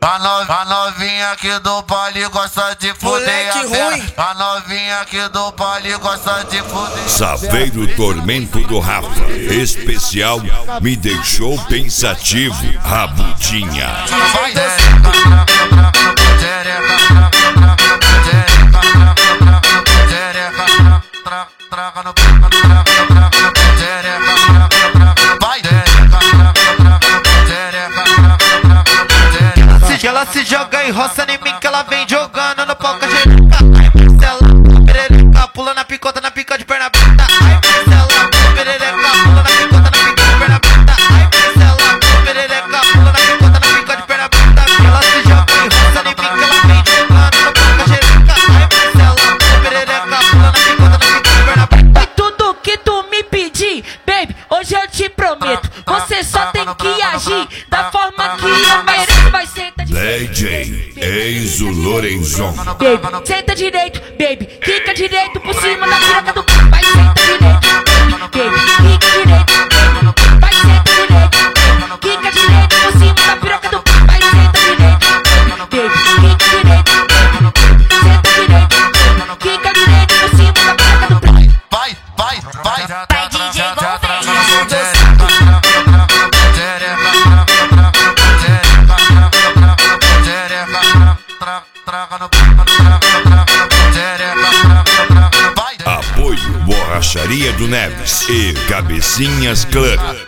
A novinha aqui do baile gosta de fuder a perna. A novinha aqui do baile gosta de fuder. Saveiro Tormento do Rafa, especial me deixou pensativo, Rabudinha. Ela se joga e roça em mim que ela vem jogando no palco a xereca. Ai Marcela, perereca, pula na picota de perna aberta. Ai Marcela, perereca, pula na picota de perna aberta. Ai Marcela, perereca, pula na picota de perna aberta. Ela se joga e roça em mim que ela vem jogando no palco a xereca. Ai Marcela, perereca, pula na picota de perna aberta. E tudo que tu me pedir, baby, hoje eu te prometo. Você só tem que agir da forma que eu mereço. Vai ser DJ Enzo Lorenzon. baby, senta direito, baby, quica direito por cima da piroca do p***. Vai senta direito, baby, quica direito, vai senta direito, quica direito por cima da piroca do p***. Vai senta direito, baby, quica direito, senta direito, quica direito por cima da piroca do p***. Vai DJ, Apoio Borracharia do Neves e Cabecinhas Club.